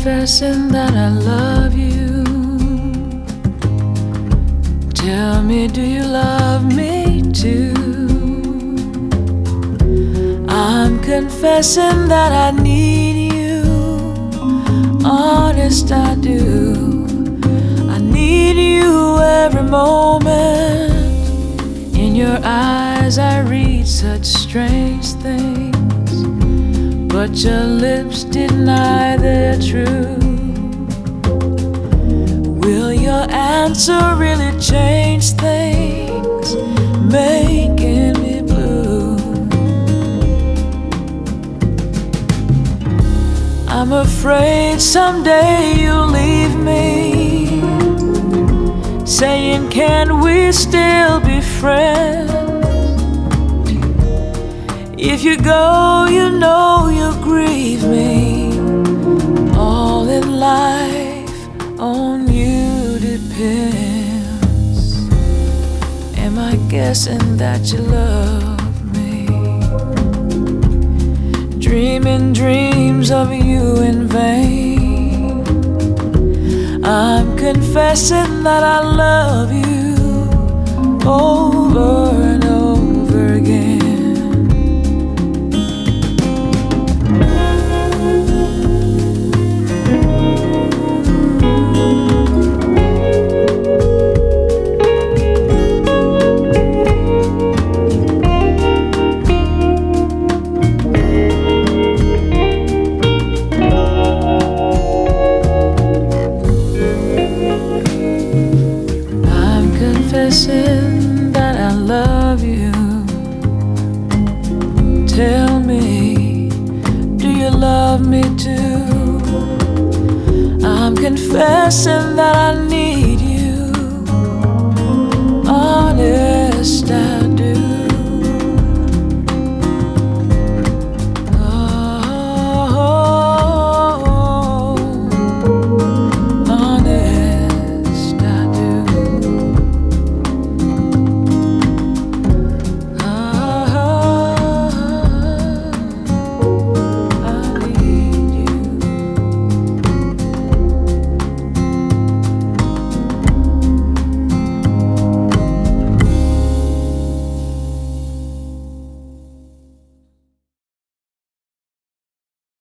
confessing that I love you. Tell me, do you love me too? I'm confessing that I need you. Honest, I do. I need you every moment. In your eyes I read such strange things, but your lips deny their truth. Will your answer really change things, making me blue? I'm afraid someday you'll leave me, saying, can we still be friends? If you go, you know you'll grieve me. All in life on you depends. Am I guessing that you love me? Dreaming dreams of you in vain. I'm confessing that I love you over and over again. Confessing that I love you. Tell me, do you love me too? I'm confessing that I need you. Honest,